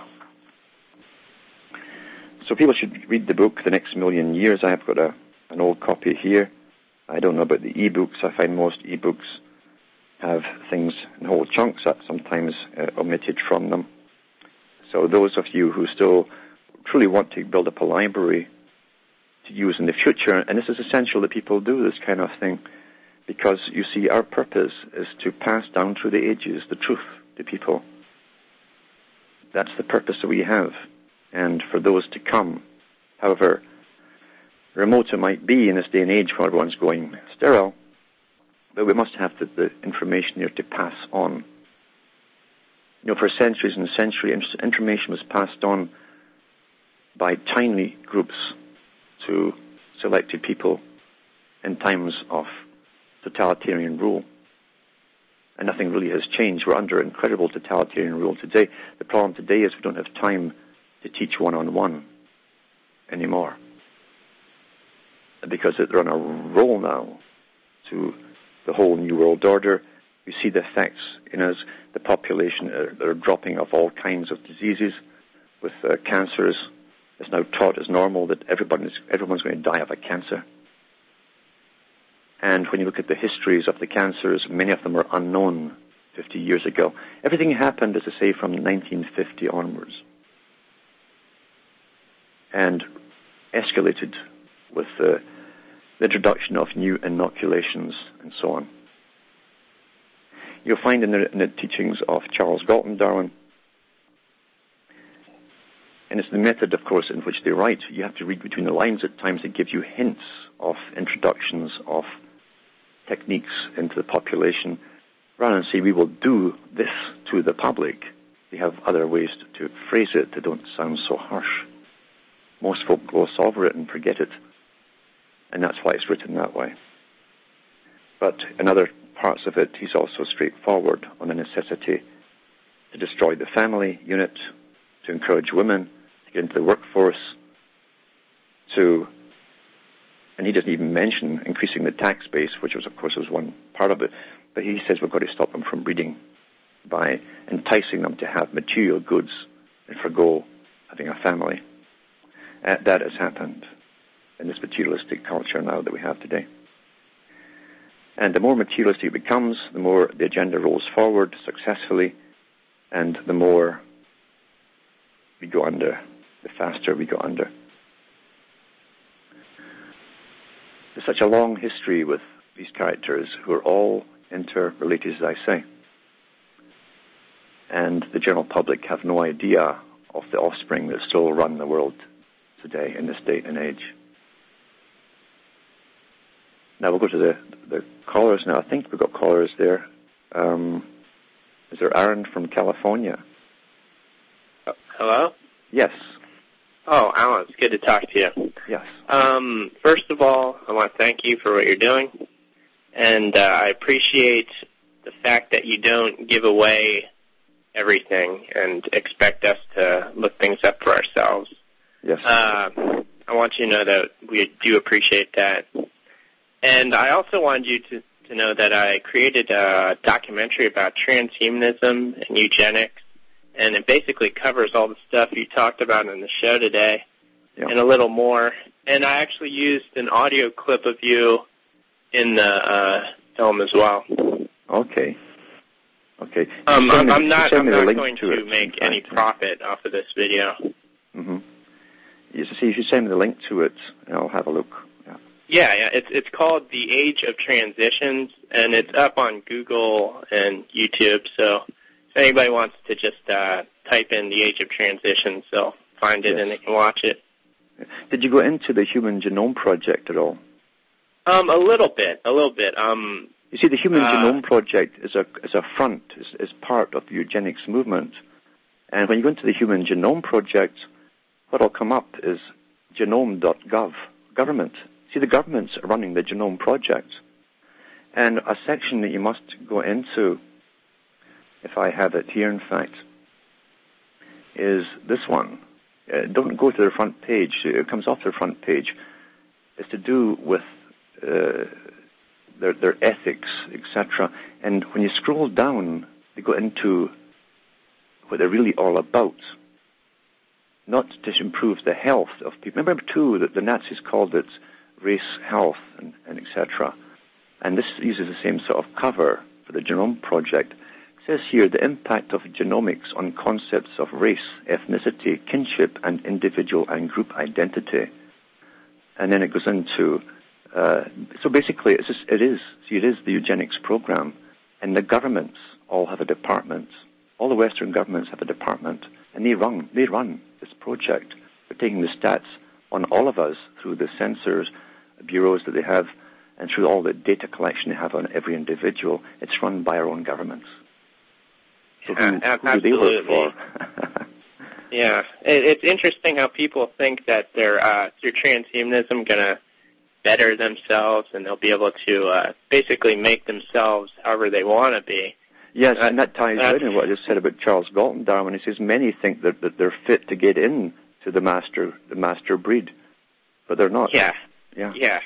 So people should read the book, The Next Million Years. I have got a, an old copy here. I don't know about the e-books. I find most e-books have things in whole chunks that sometimes uh, omitted from them. So those of you who still truly want to build up a library to use in the future, and this is essential that people do this kind of thing, because you see our purpose is to pass down through the ages the truth to people. That's the purpose that we have. And for those to come, however remote it might be in this day and age where everyone's going sterile, but we must have the, the information here to pass on. You know, for centuries and centuries, information was passed on by tiny groups to selected people in times of totalitarian rule. And nothing really has changed. We're under incredible totalitarian rule today. The problem today is we don't have time to teach one-on-one anymore, because they're on a roll now to the whole New World Order. We see the effects in us. The population are, are dropping of all kinds of diseases with uh, cancers. It's now taught as normal that everybody's, everyone's going to die of a cancer. And when you look at the histories of the cancers, many of them were unknown fifty years ago. Everything happened, as I say, from nineteen fifty onwards, and escalated with the, the introduction of new inoculations and so on. You'll find in the, in the teachings of Charles Galton Darwin, and it's the method, of course, in which they write. You have to read between the lines at times. They give you hints of introductions of techniques into the population, rather than say, we will do this to the public. They have other ways to, to phrase it that don't sound so harsh. Most folk gloss over it and forget it, and that's why it's written that way. But in other parts of it, he's also straightforward on the necessity to destroy the family unit, to encourage women to get into the workforce, to, and he doesn't even mention increasing the tax base, which was, of course, was one part of it, but he says we've got to stop them from breeding by enticing them to have material goods and forgo having a family. Uh, that has happened in this materialistic culture now that we have today. And the more materialistic it becomes, the more the agenda rolls forward successfully, and the more we go under, the faster we go under. There's such a long history with these characters who are all interrelated, as I say. And the general public have no idea of the offspring that still run the world today in this day and age. Now we'll go to the, the callers now. I think we've got callers there. Um, is there Aaron from California? Hello? Yes. Oh, Alan, it's good to talk to you. Yes. Um, first of all, I want to thank you for what you're doing, and uh, I appreciate the fact that you don't give away everything and expect us to look things up for ourselves. Yes. Uh, I want you to know that we do appreciate that. And I also wanted you to, to know that I created a documentary about transhumanism and eugenics, and it basically covers all the stuff you talked about in the show today yeah. and a little more. And I actually used an audio clip of you in the uh, film as well. Okay. Okay. Um, I'm, me, I'm not, I'm not going to, to make any profit off of this video. Mm-hmm. You see, if you send me the link to it, I'll have a look. Yeah, yeah, yeah. It's it's called The Age of Transitions, and it's up on Google and YouTube. So if anybody wants to just uh, type in The Age of Transitions, they'll find it yes. and they can watch it. Did you go into the Human Genome Project at all? Um, a little bit, a little bit. Um, you see, the Human uh, Genome Project is a is a front, is, is part of the eugenics movement. And when you go into the Human Genome Project, what will come up is genome dot gov, government. See, the government's running the Genome Project. And a section that you must go into, if I have it here, in fact, is this one. Uh, don't go to the front page. It comes off the front page. It's to do with uh, their, their ethics, et cetera. And when you scroll down, they go into what they're really all about. Not to improve the health of people. Remember, too, that the Nazis called it race health and, and et cetera. And this uses the same sort of cover for the Genome Project. It says here, the impact of genomics on concepts of race, ethnicity, kinship, and individual and group identity. And then it goes into, uh, so basically, it's just, it is, see, it is the eugenics program, and the governments all have a department. All the Western governments have a department, and they run, they run this project. They're taking the stats on all of us through the sensors, bureaus that they have, and through all the data collection they have on every individual. It's run by our own governments. So who, uh, who do they work for? Yeah, it, it's interesting how people think that they're uh, through transhumanism going to better themselves, and they'll be able to uh, basically make themselves however they want to be. Yes, uh, and that ties right in what I just said about Charles Galton Darwin. He says many think that, that they're fit to get in to the master the master breed, but they're not. Yeah. Yeah. Yeah.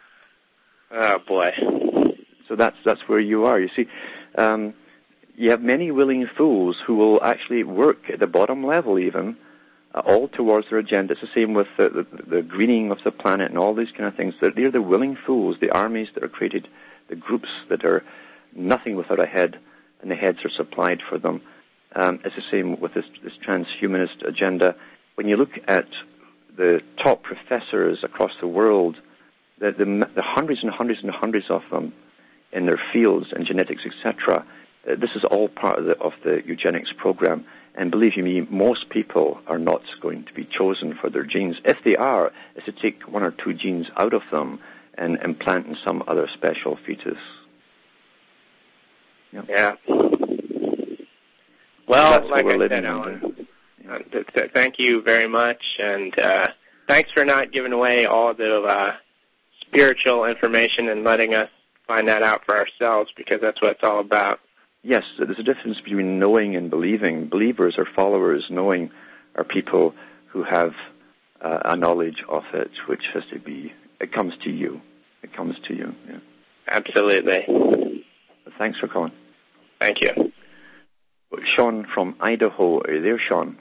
Oh boy. So that's that's where you are. You see, um, you have many willing fools who will actually work at the bottom level, even uh, all towards their agenda. It's the same with the, the, the greening of the planet and all these kind of things. They're, they're the willing fools, the armies that are created, the groups that are nothing without a head, and the heads are supplied for them. Um, it's the same with this, this transhumanist agenda. When you look at the top professors across the world, the, the, the hundreds and hundreds and hundreds of them in their fields and genetics, et cetera, uh, this is all part of the, of the eugenics program. And believe you me, most people are not going to be chosen for their genes. If they are, it's to take one or two genes out of them and implant in some other special fetus. Yep. Yeah. Well, like I said, Alan, uh, th- th- thank you very much, and uh, thanks for not giving away all the uh, spiritual information and letting us find that out for ourselves, because that's what it's all about. Yes, there's a difference between knowing and believing. Believers or followers. Knowing are people who have uh, a knowledge of it, which has to be, it comes to you. It comes to you. Yeah. Absolutely. Thanks for calling. Thank you. Sean from Idaho. Are you there, Sean?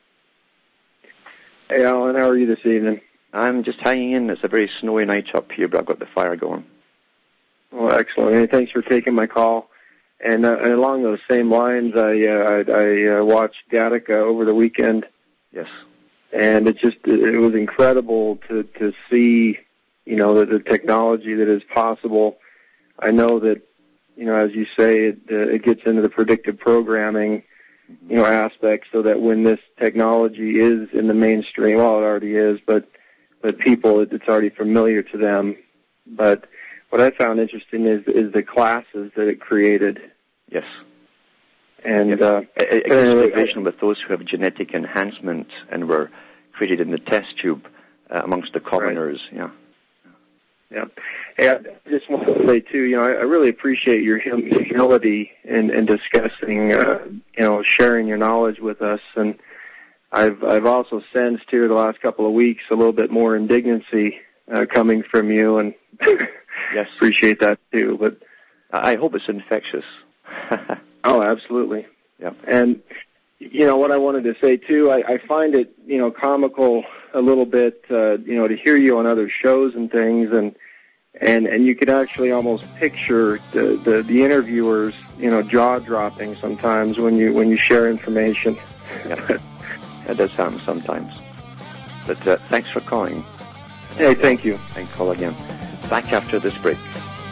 Hey, Alan. How are you this evening? I'm just hanging in. It's a very snowy night up here, but I've got the fire going. Well, excellent. Hey, thanks for taking my call. And, uh, and along those same lines, I uh, I, I uh, watched Gattaca over the weekend. Yes. And it just it was incredible to to see, you know, the, the technology that is possible. I know that, you know, as you say, it, uh, it gets into the predictive programming, you know, aspect, so that when this technology is in the mainstream, well, it already is, but but people, it, it's already familiar to them. But what I found interesting is is the classes that it created. Yes. And yes. uh, it, it gives division with those who have genetic enhancement and were created in the test tube uh, amongst the commoners. Right. Yeah. Yeah. Hey, I just want to say too, you know, I, I really appreciate your humility in, in discussing, uh, you know, sharing your knowledge with us. And I've I've also sensed here the last couple of weeks a little bit more indignancy uh, coming from you, and yes, appreciate that too. But I hope it's infectious. Oh, absolutely. Yeah. And you know what I wanted to say too, I, I find it, you know, comical a little bit, uh, you know, to hear you on other shows and things, and and and you could actually almost picture the the, the interviewers, you know, jaw dropping sometimes when you when you share information. Yeah. That does happen sometimes. But uh, thanks for calling. Hey, thank you. Thanks, call again. Back after this break.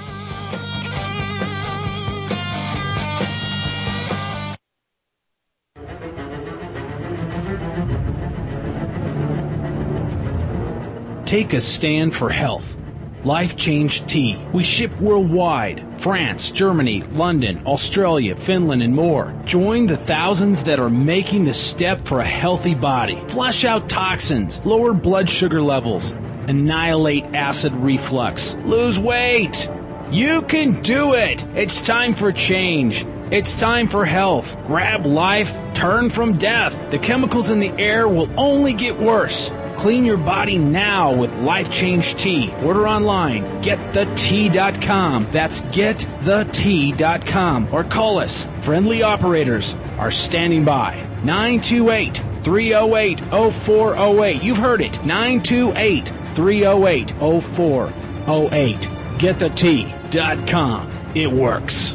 Take a stand for health. Life Change Tea. We ship worldwide. France, Germany, London, Australia, Finland, and more. Join the thousands that are making the step for a healthy body. Flush out toxins, lower blood sugar levels, annihilate acid reflux, lose weight. You can do it. It's time for change. It's time for health. Grab life, turn from death. The chemicals in the air will only get worse. Clean your body now with Life Change Tea. Order online, get the tea dot com. That's get the tea dot com. Or call us. Friendly operators are standing by. nine two eight, three oh eight, oh four oh eight. You've heard it. nine two eight, three oh eight, oh four oh eight. get the tea dot com. It works.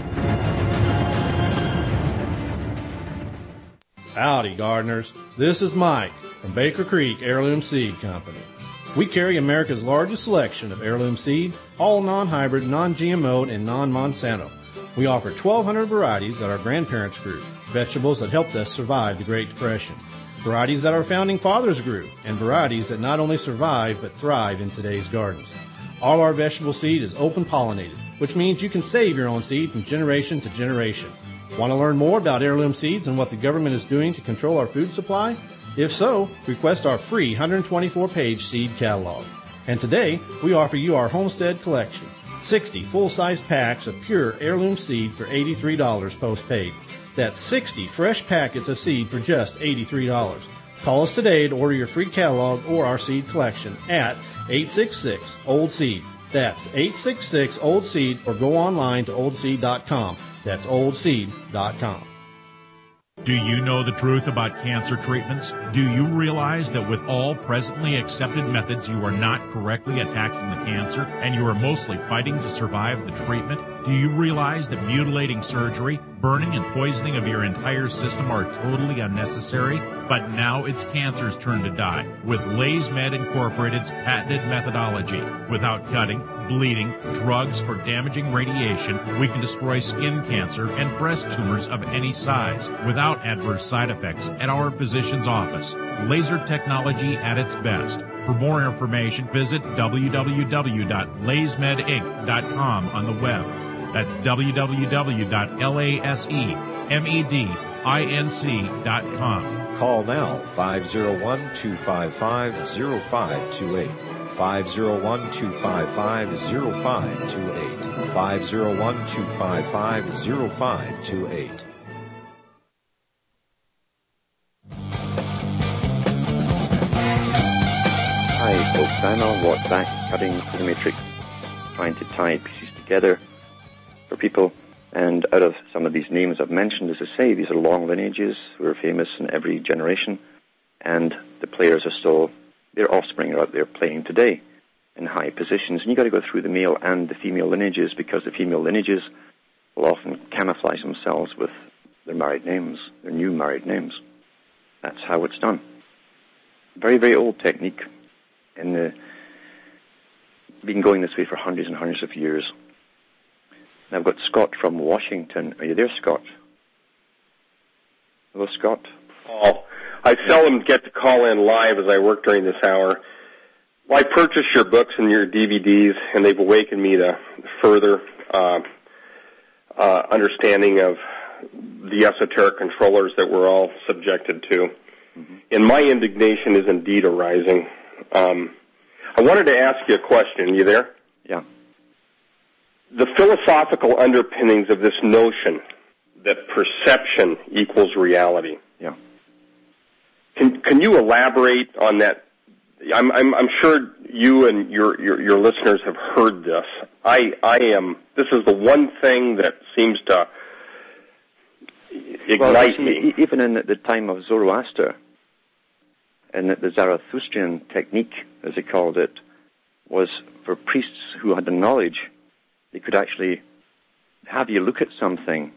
Howdy, gardeners. This is Mike from Baker Creek Heirloom Seed Company. We carry America's largest selection of heirloom seed, all non-hybrid, non-G M O, and non-Monsanto. We offer twelve hundred varieties that our grandparents grew, vegetables that helped us survive the Great Depression, varieties that our founding fathers grew, and varieties that not only survive but thrive in today's gardens. All our vegetable seed is open pollinated, which means you can save your own seed from generation to generation. Want to learn more about heirloom seeds and what the government is doing to control our food supply? If so, request our free one hundred twenty-four page seed catalog. And today, we offer you our Homestead Collection, sixty full-size packs of pure heirloom seed for eighty-three dollars postpaid. That's sixty fresh packets of seed for just eighty-three dollars. Call us today to order your free catalog or our seed collection at eight six six, old seed. That's eight six six, old seed, or go online to old seed dot com. That's old seed dot com. Do you know the truth about cancer treatments? Do you realize that with all presently accepted methods, you are not correctly attacking the cancer and you are mostly fighting to survive the treatment? Do you realize that mutilating surgery, burning and poisoning of your entire system are totally unnecessary? But now it's cancer's turn to die with LaysMed Incorporated's patented methodology. Without cutting, bleeding, drugs, or damaging radiation, we can destroy skin cancer and breast tumors of any size without adverse side effects at our physician's office. Laser technology at its best. For more information, visit w w w dot lays med inc dot com on the web. That's w w w dot laysmedinc dot com. Call now, five oh one, two five five, oh five two eight. five oh one, two five five, oh five two eight. five oh one, two five five, oh five two eight. Hi, folks. I'm Alan Watt, back cutting the matrix, trying to tie pieces together for people. And out of some of these names I've mentioned, as I say, these are long lineages who are famous in every generation, and the players are still, their offspring are out there playing today in high positions. And you've got to go through the male and the female lineages, because the female lineages will often camouflage themselves with their married names, their new married names. That's how it's done. Very, very old technique. And uh, been going this way for hundreds and hundreds of years. And I've got Scott from Washington. Are you there, Scott? Hello, Scott. Paul, I seldom get to call in live as I work during this hour. Well, I purchased your books and your D V Ds, and they've awakened me to further uh, uh, understanding of the esoteric controllers that we're all subjected to. Mm-hmm. And my indignation is indeed arising. Um, I wanted to ask you a question. You there? Yeah. The philosophical underpinnings of this notion that perception equals reality. Yeah. Can can you elaborate on that? I'm I'm, I'm sure you and your, your your listeners have heard this. I I am. This is the one thing that seems to ignite well, see, me. Even in the time of Zoroaster, and the Zarathustrian technique, as they called it, was for priests who had the knowledge. They could actually have you look at something,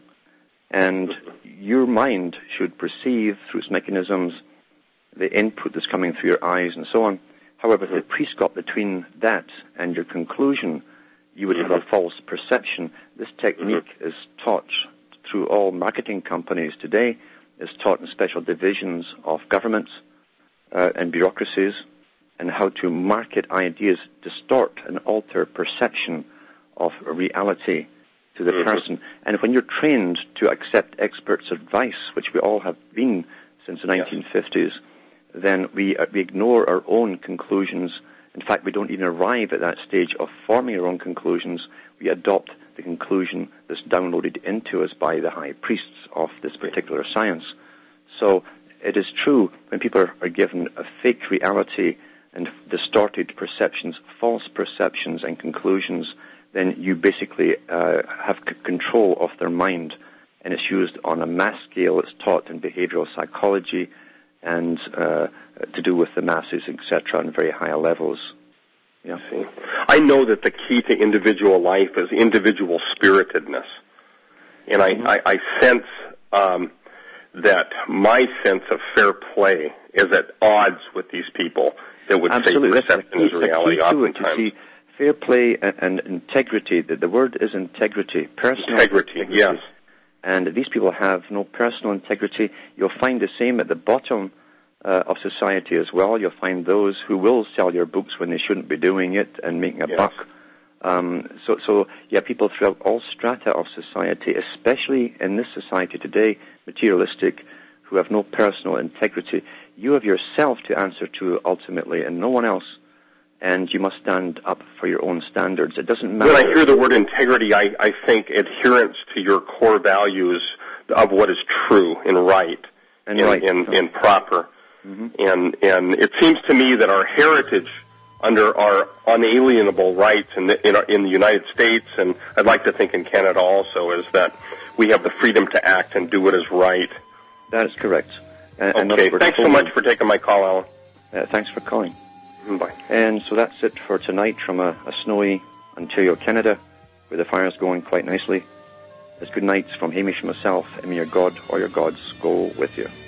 and your mind should perceive through its mechanisms the input that's coming through your eyes and so on. However, if the priest got between that and your conclusion, you would have a false perception. This technique is taught through all marketing companies today, is taught in special divisions of governments uh, and bureaucracies, and how to market ideas, distort and alter perception of reality to the mm-hmm. person. And when you're trained to accept experts' advice, which we all have been since the nineteen fifties, then we, uh, we ignore our own conclusions. In fact, we don't even arrive at that stage of forming our own conclusions. We adopt the conclusion that's downloaded into us by the high priests of this particular science. So it is true when people are, are given a fake reality and distorted perceptions, false perceptions and conclusions, then you basically uh, have c- control of their mind, and it's used on a mass scale. It's taught in behavioral psychology and uh, to do with the masses, et cetera, on very high levels. Yeah. See, I know that the key to individual life is individual spiritedness, and I, mm-hmm. I, I sense um, that my sense of fair play is at odds with these people that would Absolutely. say perception is reality oftentimes. You see, fair play and, and integrity, the, the word is integrity, personal integrity, integrity. Yes. And these people have no personal integrity. You'll find the same at the bottom uh, of society as well. You'll find those who will sell your books when they shouldn't be doing it and making a yes. buck. Um, so, so, yeah, people throughout all strata of society, especially in this society today, materialistic, who have no personal integrity. You have yourself to answer to ultimately, and no one else. And you must stand up for your own standards. It doesn't matter. When I hear the word integrity, I, I think adherence to your core values of what is true and right and, and, right. and, and proper. Mm-hmm. And, and it seems to me that our heritage under our unalienable rights in the, in, our, in the United States, and I'd like to think in Canada also, is that we have the freedom to act and do what is right. That is correct. And, okay, thanks so much for taking my call, Alan. Uh, thanks for calling. Bye. And so that's it for tonight from a, a snowy Ontario, Canada, where the fire is going quite nicely. It's good nights from Hamish and myself, and may your God or your gods go with you.